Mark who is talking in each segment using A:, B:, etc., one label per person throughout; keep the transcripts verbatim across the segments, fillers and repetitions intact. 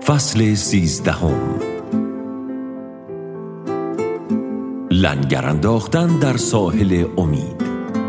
A: فصل سیزدهم. لنگر انداختن در ساحل امید.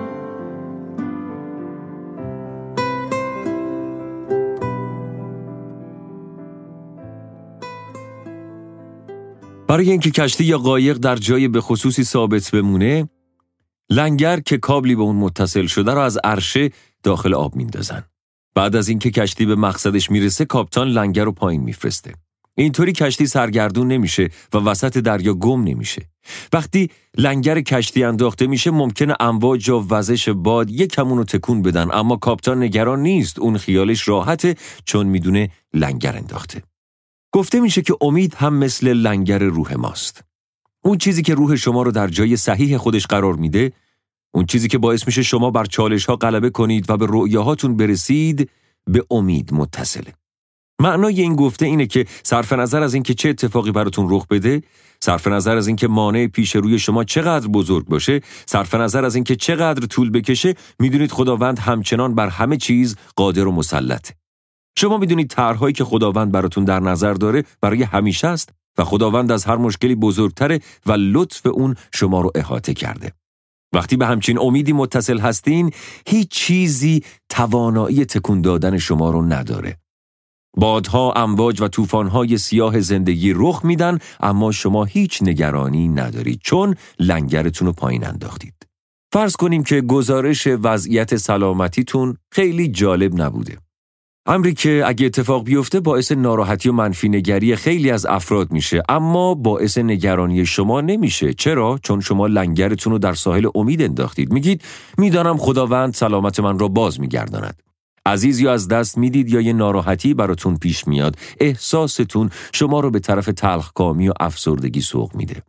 A: برای اینکه کشتی یا قایق در جای به خصوصی ثابت بمونه، لنگر که کابلی به اون متصل شده رو از عرشه داخل آب میندازن. بعد از اینکه کشتی به مقصدش میرسه، کاپیتان لنگر رو پایین میفرسته. اینطوری کشتی سرگردون نمیشه و وسط دریا گم نمیشه. وقتی لنگر کشتی انداخته میشه، ممکنه امواج و وزش باد یک کمونو تکون بدن، اما کاپیتان نگران نیست. اون خیالش راحته چون میدونه لنگر انداخته. گفته میشه که امید هم مثل لنگر روح ماست. اون چیزی که روح شما رو در جای صحیح خودش قرار میده، اون چیزی که باعث میشه شما بر چالش‌ها غلبه کنید و به رؤیاهاتون برسید، به امید متصله. معنای این گفته اینه که صرف نظر از اینکه چه اتفاقی براتون رخ بده، صرف نظر از اینکه مانع پیش روی شما چقدر بزرگ باشه، صرف نظر از اینکه چقدر طول بکشه، میدونید خداوند همچنان بر همه چیز قادر و مسلطه. شما میدونید طرح‌هایی که خداوند براتون در نظر داره برای همیشه است و خداوند از هر مشکلی بزرگتره و لطف اون شما رو احاطه کرده. وقتی به همچین امیدی متصل هستین، هیچ چیزی توانایی تکون دادن شما رو نداره. بادها، امواج و طوفان‌های سیاه زندگی رخ میدن، اما شما هیچ نگرانی ندارید چون لنگرتون رو پایین انداختید. فرض کنیم که گزارش وضعیت سلامتیتون خیلی جالب نبوده. امری که اگه اتفاق بیفته باعث ناراحتی و منفی نگری خیلی از افراد میشه، اما باعث نگرانی شما نمیشه. چرا؟ چون شما لنگرتون رو در ساحل امید انداختید. میگید میدانم خداوند سلامت من را باز میگرداند. عزیزی از دست میدید یا یه ناراحتی براتون پیش میاد، احساستون شما رو به طرف تلخکامی و افسردگی سوق میده.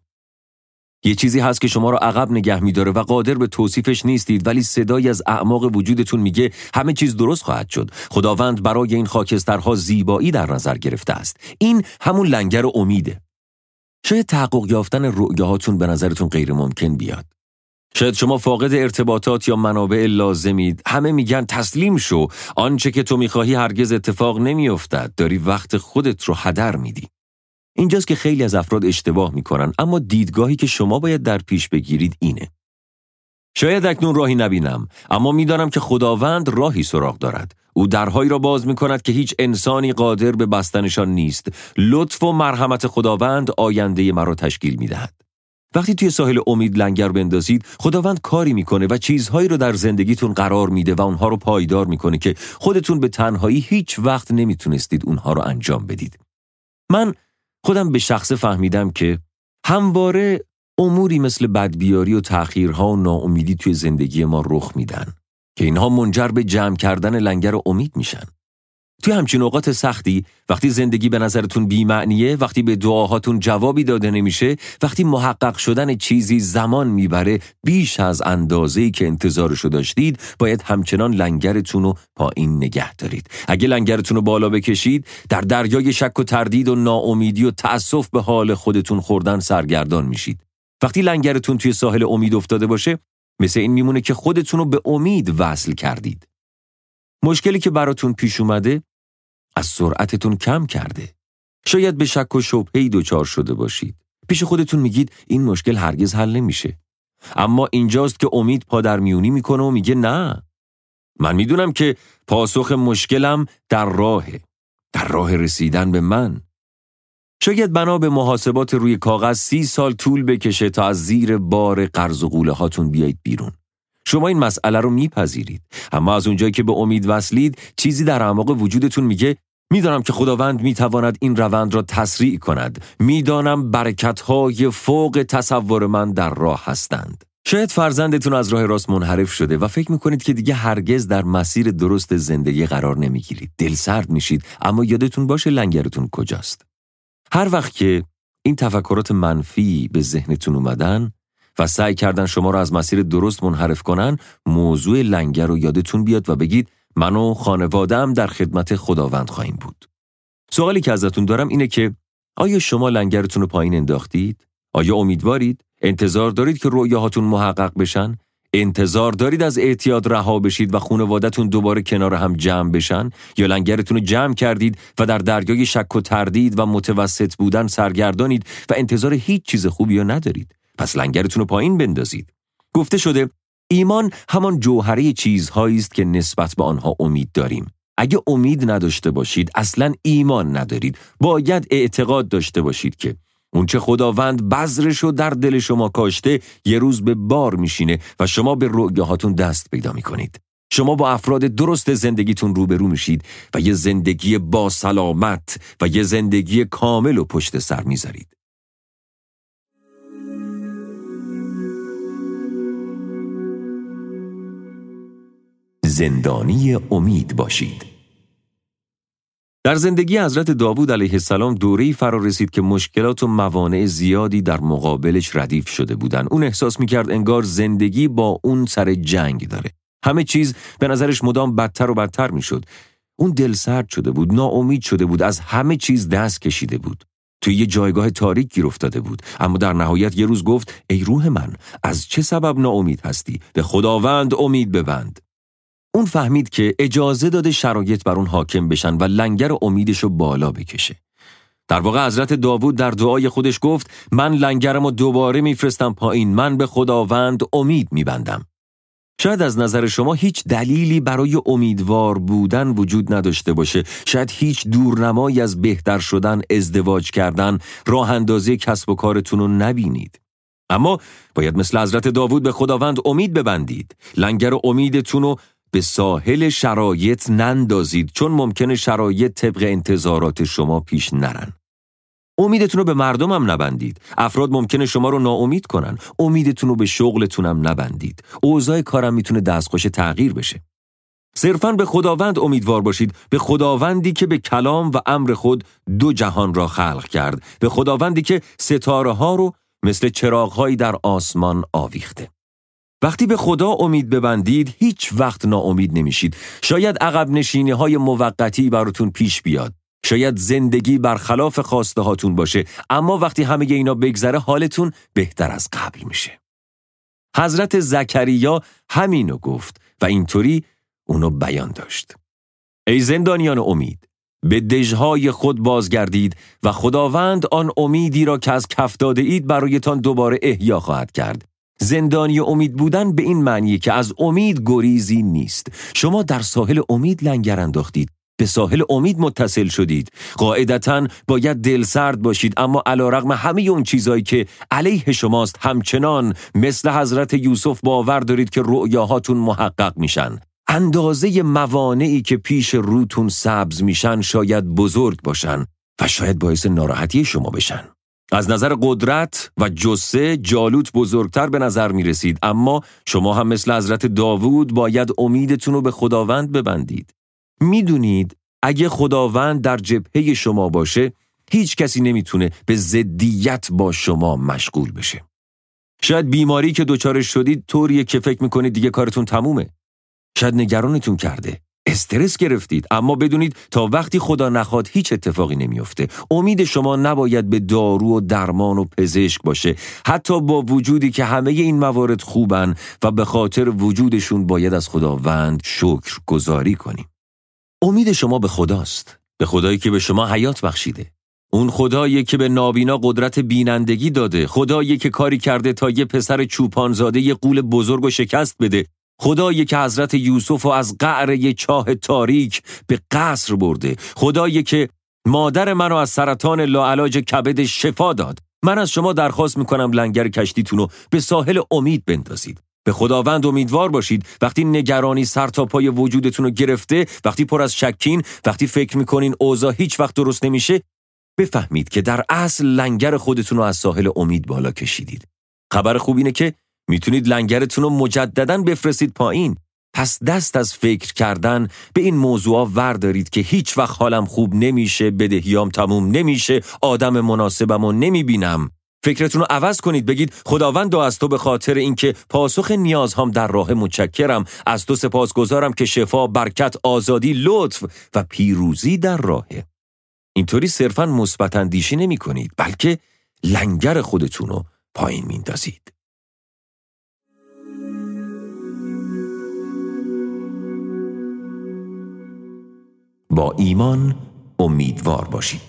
A: یه چیزی هست که شما رو عقب نگه میداره و قادر به توصیفش نیستید، ولی صدایی از اعماق وجودتون میگه همه چیز درست خواهد شد. خداوند برای این خاکسترها زیبایی در نظر گرفته است. این همون لنگر امیده. شاید تحقق یافتن رؤیاهاتون به نظرتون غیر ممکن بیاد. شاید شما فاقد ارتباطات یا منابع لازمید. همه میگن تسلیم شو، آنچه که تو میخواهی هرگز اتفاق نمیافتد. داری وقت خودت رو هدر میدی. اینجاست که خیلی از افراد اشتباه میکنن، اما دیدگاهی که شما باید در پیش بگیرید اینه: شاید اکنون راهی نبینم، اما میدانم که خداوند راهی سراغ دارد. او درهایی را باز میکند که هیچ انسانی قادر به بستنشان نیست. لطف و مرحمت خداوند آینده مرا تشکیل میدهد. وقتی توی ساحل امید لنگر بندازید، خداوند کاری میکنه و چیزهایی رو در زندگیتون قرار میده و اونها رو پایدار میکنه که خودتون به تنهایی هیچ وقت نمیتونستید اونها رو انجام بدید. من خودم به شخصه فهمیدم که همواره اموری مثل بدبیاری و تأخیرها و ناامیدی توی زندگی ما رخ میدن که اینها منجر به جمع کردن لنگر امید میشن. توی همچین اوقات سختی، وقتی زندگی به نظرتون بی‌معنیه، وقتی به دعاهاتون جوابی داده نمیشه، وقتی محقق شدن چیزی زمان میبره بیش از اندازه‌ای که انتظارشو داشتید، باید همچنان لنگرتون رو پایین نگه دارید. اگه لنگرتون رو بالا بکشید، در دریای شک و تردید و ناامیدی و تأسف به حال خودتون خوردن سرگردان میشید. وقتی لنگرتون توی ساحل امید افتاده باشه، مثل این میمونه که خودتون رو به امید وصل کردید. مشکلی که براتون پیش اومده از سرعتتون کم کرده. شاید به شک و شبهه‌ای دچار شده باشید. پیش خودتون میگید این مشکل هرگز حل نمیشه. اما اینجاست که امید پادرمیونی میکنه و میگه نه. من میدونم که پاسخ مشکلم در راهه. در راه رسیدن به من. شاید بنا به محاسبات روی کاغذ سی سال طول بکشه تا از زیر بار قرض و قوله هاتون بیایید بیرون. شما این مسئله رو میپذیرید، اما از اونجایی که به امید وصلید، چیزی در اعماق وجودتون میگه میدانم که خداوند میتواند این روند را تسریع کند. میدانم برکت‌های فوق تصور من در راه هستند. شاید فرزندتون از راه راست منحرف شده و فکر میکنید که دیگه هرگز در مسیر درست زندگی قرار نمیگیرید. دلسرد میشید، اما یادتون باشه لنگرتون کجاست. هر وقت که این تفکرات منفی به ذهنتون اومدن و سعی کردن شما را از مسیر درست منحرف کنن، موضوع لنگر رو یادتون بیاد و بگید من و خانواده‌ام در خدمت خداوند خواهیم بود. سوالی که ازتون دارم اینه که آیا شما لنگرتون رو پایین انداختید؟ آیا امیدوارید؟ انتظار دارید که رؤیاهاتون محقق بشن؟ انتظار دارید از اعتیاد رها بشید و خانواده‌تون دوباره کنار هم جمع بشن، یا لنگرتون رو جمع کردید و در دریای شک و تردید و متوسط بودن سرگردانید و انتظار هیچ چیز خوبی رو ندارید؟ پس لنگرتون رو پایین بندازید. گفته شده ایمان همان جوهره چیزهایی است که نسبت به آنها امید داریم. اگه امید نداشته باشید اصلاً ایمان ندارید. باید اعتقاد داشته باشید که اون چه خداوند بذرشو در دل شما کاشته یه روز به بار میشینه و شما به رؤیاهاتون دست پیدا میکنید. شما با افراد درست زندگیتون روبرو میشید و یه زندگی با سلامت و یه زندگی کامل و پشت سر میذارید. زندانی امید باشید. در زندگی حضرت داوود علیه السلام دوره‌ای فرا رسید که مشکلات و موانع زیادی در مقابلش ردیف شده بودند. اون احساس می‌کرد انگار زندگی با اون سر جنگ داره. همه چیز به نظرش مدام بدتر و بدتر می‌شد. اون دلسرد شده بود، ناامید شده بود، از همه چیز دست کشیده بود. توی یه جایگاه تاریک گیر افتاده بود، اما در نهایت یه روز گفت ای روح من، از چه سبب ناامید هستی؟ به خداوند امید ببند. اون فهمید که اجازه داده شرایط بر اون حاکم بشن و لنگر امیدشو بالا بکشه. در واقع حضرت داوود در دعای خودش گفت من لنگرمو دوباره میفرستم پایین، من به خداوند امید میبندم. شاید از نظر شما هیچ دلیلی برای امیدوار بودن وجود نداشته باشه. شاید هیچ دورنمایی از بهتر شدن، ازدواج کردن، راه اندازی کسب و کارتون رو نبینید. اما باید مثل حضرت داوود به خداوند امید ببندید. لنگر امیدتون رو به ساحل شرایط نندازید، چون ممکنه شرایط طبق انتظارات شما پیش نرن. امیدتون رو به مردم هم نبندید. افراد ممکنه شما رو ناامید کنن. امیدتون رو به شغلتون هم نبندید. اوضاع کارم میتونه دستخوش تغییر بشه. صرفاً به خداوند امیدوار باشید، به خداوندی که به کلام و امر خود دو جهان را خلق کرد، به خداوندی که ستاره ها رو مثل چراغ‌هایی در آسمان آویخته. وقتی به خدا امید ببندید هیچ وقت ناامید نمیشید. شاید عقب نشینی های موقتی براتون پیش بیاد. شاید زندگی برخلاف خواسته هاتون باشه، اما وقتی همه اینا بگذره حالتون بهتر از قبل میشه. حضرت زکریا همینو گفت و اینطوری اونو بیان داشت. ای زندانیان امید، به دژهای خود بازگردید و خداوند آن امیدی را که از کف داده اید برایتان دوباره احیا خواهد کرد. زندانی امید بودن به این معنیه که از امید گریزی نیست. شما در ساحل امید لنگر انداختید، به ساحل امید متصل شدید. قاعدتاً باید دل سرد باشید، اما علیرغم همه اون چیزایی که علیه شماست همچنان مثل حضرت یوسف باور دارید که رؤیاهاتون محقق میشن. اندازه موانعی که پیش روتون سبز میشن شاید بزرگ باشن و شاید باعث ناراحتی شما بشن. از نظر قدرت و جثه جالوت بزرگتر به نظر می رسید، اما شما هم مثل حضرت داوود باید امیدتون رو به خداوند ببندید. می دونید اگه خداوند در جبهه شما باشه هیچ کسی نمیتونه به ضدیت با شما مشغول بشه. شاید بیماری که دچارش شدید طوریه که فکر میکنید دیگه کارتون تمومه. شاید نگرانتون کرده، استرس گرفتید، اما بدونید تا وقتی خدا نخواد هیچ اتفاقی نمیفته. امید شما نباید به دارو و درمان و پزشک باشه، حتی با وجودی که همه این موارد خوبن و به خاطر وجودشون باید از خداوند شکر گزاری کنیم. امید شما به خداست، به خدایی که به شما حیات بخشیده. اون خدایی که به نابینا قدرت بینندگی داده، خدایی که کاری کرده تا یه پسر چوپانزاده یه غول بزرگ و شکست بده، خدایی که حضرت یوسف رو از قعر یه چاه تاریک به قصر برده، خدایی که مادر منو از سرطان لاعلاج کبد شفا داد. من از شما درخواست میکنم لنگر کشتیتون رو به ساحل امید بندازید. به خداوند امیدوار باشید. وقتی نگرانی سر تا پای وجودتون رو گرفته، وقتی پر از شکین، وقتی فکر میکنین اوضاع هیچ وقت درست نمیشه، بفهمید که در اصل لنگر خودتون رو از ساحل امید بالا کشیدید. خبر خوب اینه که میتونید لنگرتون رو مجدداً بفرستید پایین. پس دست از فکر کردن به این موضوع وردارید که هیچ وقت حالم خوب نمیشه، بدهیام تموم نمیشه، آدم مناسبمو نمیبینم. فکرتون رو عوض کنید، بگید خداوند از تو به خاطر اینکه پاسخ نیازهام در راه متشکرم، از تو سپاسگزارم که شفا، برکت، آزادی، لطف و پیروزی در راهه. اینطوری صرفاً مثبت اندیشی نمی کنید، بلکه لنگر خودتون رو پایین میندازید. با ایمان امیدوار باشید.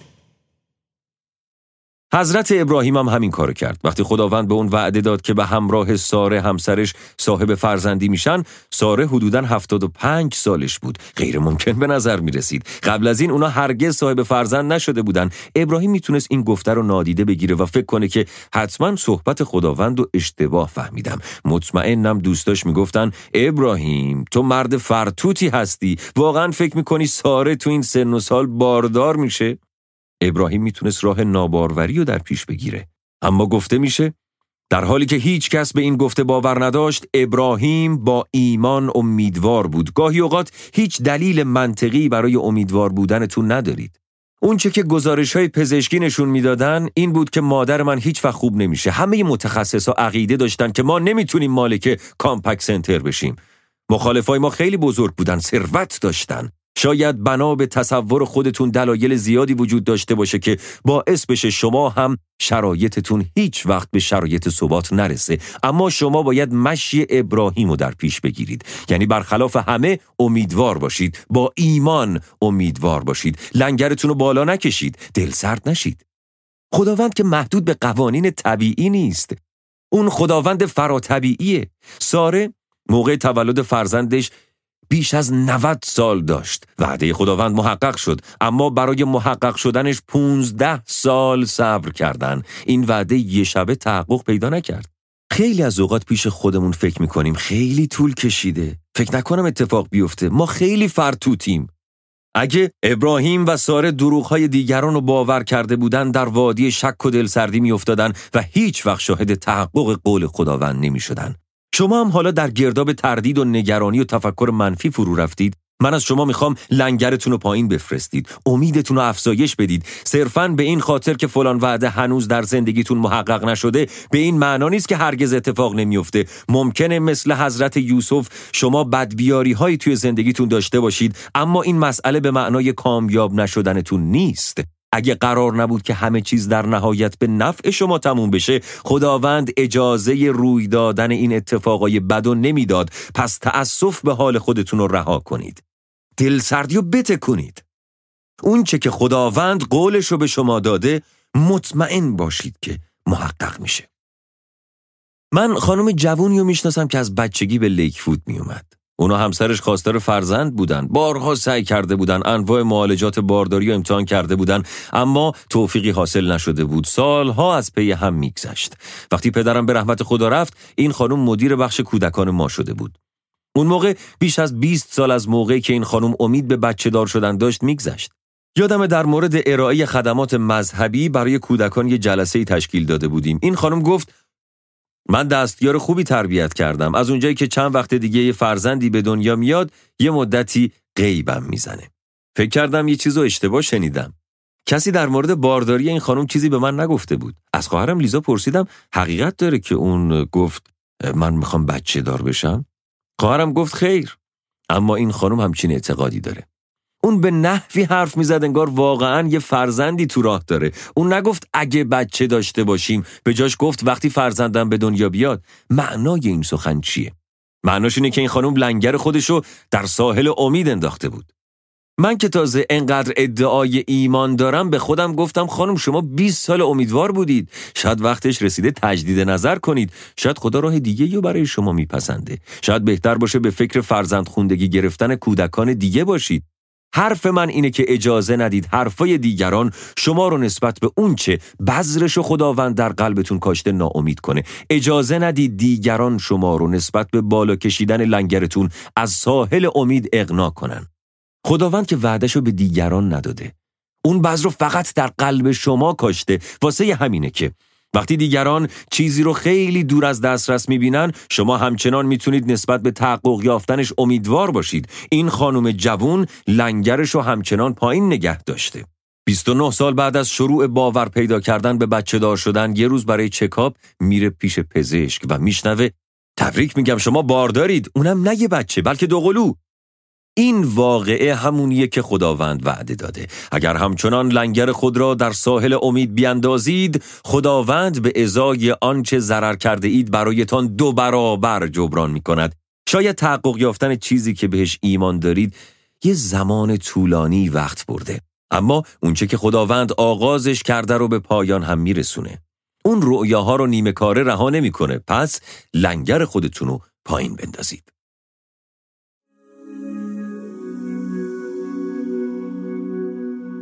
A: حضرت ابراهیم هم همین کارو کرد. وقتی خداوند به اون وعده داد که به همراه ساره همسرش صاحب فرزندی میشن، ساره حدوداً هفتاد و پنج سالش بود. غیر ممکن به نظر میرسید. قبل از این اونا هرگز صاحب فرزند نشده بودن. ابراهیم میتونست این گفته رو نادیده بگیره و فکر کنه که حتما صحبت خداوند رو اشتباه فهمیدم. مطمئنم دوستاش میگفتن ابراهیم تو مرد فرتوتی هستی، واقعا فکر میکنی ساره تو این سن و سال باردار میشه؟ ابراهیم میتونست راه ناباروری رو در پیش بگیره. اما گفته میشه در حالی که هیچ کس به این گفته باور نداشت، ابراهیم با ایمان امیدوار بود. گاهی اوقات هیچ دلیل منطقی برای امیدوار بودنتون ندارید. اون چه که گزارش‌های پزشکی نشون میدادن این بود که مادر من هیچ وقت خوب نمیشه. همه متخصصا عقیده داشتن که ما نمیتونیم مالک کامپکت سنتر بشیم. مخالفای ما خیلی بزرگ بودن، ثروت داشتن. شاید بنا به تصور خودتون دلایل زیادی وجود داشته باشه که باعث بشه شما هم شرایطتون هیچ وقت به شرایط ثبات نرسه، اما شما باید مشی ابراهیم رو در پیش بگیرید. یعنی برخلاف همه امیدوار باشید، با ایمان امیدوار باشید، لنگرتون رو بالا نکشید، دل سرد نشید. خداوند که محدود به قوانین طبیعی نیست، اون خداوند فراتبیعیه. ساره موقع تولد فرزندش بیش از نود سال داشت. وعده خداوند محقق شد، اما برای محقق شدنش پونزده سال صبر کردن. این وعده یه شبه تحقق پیدا نکرد. خیلی از اوقات پیش خودمون فکر میکنیم خیلی طول کشیده، فکر نکنم اتفاق بیفته، ما خیلی فرتوتیم. اگه ابراهیم و ساره دروغ‌های دیگران رو باور کرده بودن، در وادی شک و دلسردی میافتادن و هیچ وقت شاهد تحقق قول خداوند نمیشدن. شما هم حالا در گرداب تردید و نگرانی و تفکر منفی فرو رفتید؟ من از شما میخوام لنگرتون رو پایین بفرستید، امیدتون رو افزایش بدید. صرفاً به این خاطر که فلان وعده هنوز در زندگیتون محقق نشده، به این معنا نیست که هرگز اتفاق نمیفته. ممکنه مثل حضرت یوسف شما بدبیاری هایی توی زندگیتون داشته باشید، اما این مسئله به معنای کامیاب نشدنتون نیست. اگه قرار نبود که همه چیز در نهایت به نفع شما تموم بشه، خداوند اجازه روی دادن این اتفاقای بدو نمیداد. پس تأسف به حال خودتون رو رها کنید. دل سردی رو بتکنید. اون چه که خداوند قولش رو به شما داده، مطمئن باشید که محقق میشه. من خانم جوونی رو میشناسم که از بچگی به لیکفود میومد. اونا همسرش خواستار فرزند بودن، بارها سعی کرده بودن، انواع معالجات بارداری رو امتحان کرده بودن، اما توفیقی حاصل نشده بود. سالها از پی هم میگذشت. وقتی پدرم به رحمت خدا رفت، این خانم مدیر بخش کودکان ما شده بود. اون موقع بیش از بیست سال از موقعی که این خانم امید به بچه دار شدن داشت میگذشت. یادم در مورد ارائه خدمات مذهبی برای کودکان یه جلسه‌ای تشکیل داده بودیم. این خانم گفت من دستیار خوبی تربیت کردم. از اونجایی که چند وقت دیگه یه فرزندی به دنیا میاد، یه مدتی غیبم میزنه. فکر کردم یه چیزو اشتباه شنیدم. کسی در مورد بارداری این خانم چیزی به من نگفته بود. از خواهرم لیزا پرسیدم حقیقت داره که اون گفت من میخوام بچه دار بشم؟ خواهرم گفت خیر، اما این خانم همچین اعتقادی داره. اون به نحوی حرف میزد انگار واقعاً یه فرزندی تو راه داره. اون نگفت اگه بچه داشته باشیم، به جاش گفت وقتی فرزندم به دنیا بیاد. معنای این سخن چیه؟ معناش اینه که این خانم لنگر خودشو در ساحل امید انداخته بود. من که تازه انقدر ادعای ایمان دارم، به خودم گفتم خانم شما بیست سال امیدوار بودید، شاید وقتش رسیده تجدید نظر کنید. شاید خدا راه دیگه‌ای رو برای شما میپسنده. شاید بهتر باشه به فکر فرزند خوندگی گرفتن کودکان دیگه باشید. حرف من اینه که اجازه ندید حرفای دیگران شما رو نسبت به اون چه بذرش و خداوند در قلبتون کاشته ناامید کنه. اجازه ندید دیگران شما رو نسبت به بالا کشیدن لنگرتون از ساحل امید اغنا کنن. خداوند که وعدهشو به دیگران نداده، اون بذر رو فقط در قلب شما کاشته. واسه همینه که وقتی دیگران چیزی رو خیلی دور از دسترس میبینن، شما همچنان میتونید نسبت به تحقق یافتنش امیدوار باشید. این خانم جوون لنگرش رو همچنان پایین نگه داشته. بیست و نه سال بعد از شروع باور پیدا کردن به بچه دار شدن، یه روز برای چکاپ میره پیش پزشک و میشنوه تبریک میگم شما باردارید، اونم نه یه بچه بلکه دوقلو. این واقعه همونیه که خداوند وعده داده. اگر همچنان لنگر خود را در ساحل امید بیاندازید، خداوند به ازای آنچه ضرر کرده اید برایتان دو برابر جبران می کند. شاید تحقق یافتن چیزی که بهش ایمان دارید یه زمان طولانی وقت برده. اما اونچه که خداوند آغازش کرده رو به پایان هم میرسونه. اون رؤیاها رو نیمه کاره رها نمیکنه. پس لنگر خودتون رو پایین بندازید.